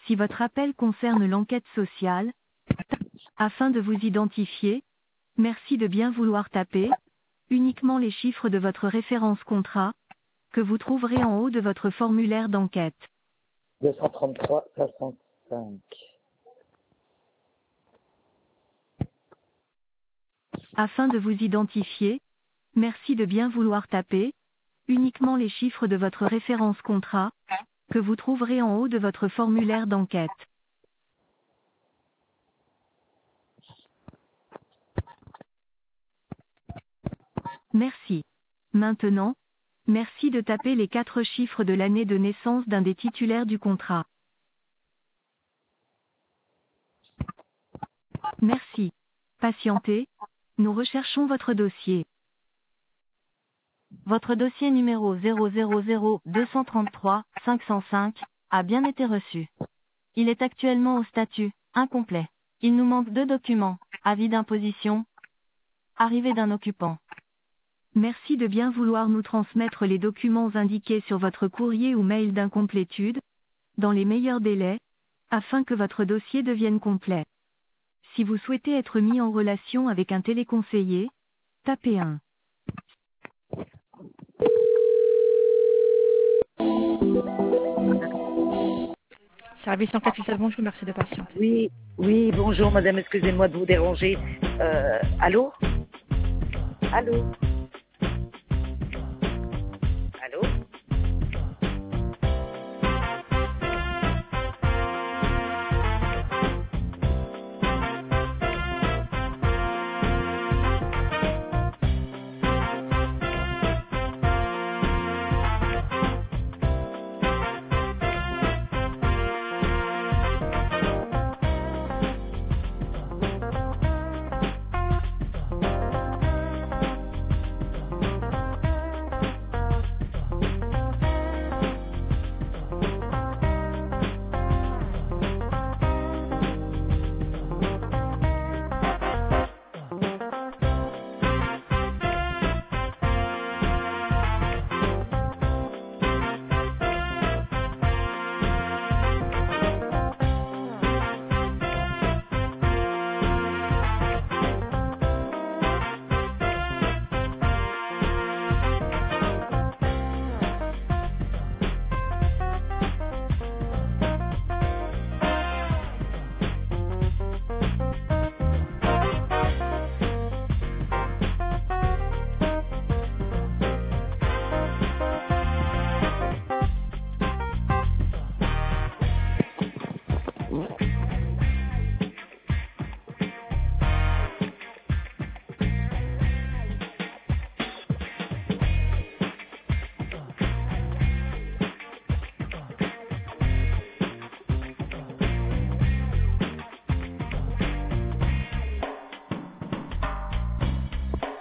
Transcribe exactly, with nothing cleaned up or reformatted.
Si votre appel concerne l'enquête sociale, afin de vous identifier, merci de bien vouloir taper uniquement les chiffres de votre référence contrat, que vous trouverez en haut de votre formulaire d'enquête. deux cent trente-trois soixante-cinq. Afin de vous identifier, merci de bien vouloir taper uniquement les chiffres de votre référence contrat, que vous trouverez en haut de votre formulaire d'enquête. Merci. Maintenant, merci de taper les quatre chiffres de l'année de naissance d'un des titulaires du contrat. Merci. Patientez, nous recherchons votre dossier. Votre dossier numéro zéro zéro zéro deux cent trente-trois cinq cent cinq a bien été reçu. Il est actuellement au statut incomplet. Il nous manque deux documents, avis d'imposition, arrivée d'un occupant. Merci de bien vouloir nous transmettre les documents indiqués sur votre courrier ou mail d'incomplétude, dans les meilleurs délais, afin que votre dossier devienne complet. Si vous souhaitez être mis en relation avec un téléconseiller, tapez un. Service enquête fiscale, bonjour, merci de patienter. Oui, oui, bonjour madame, excusez-moi de vous déranger. Euh, allô Allô Allô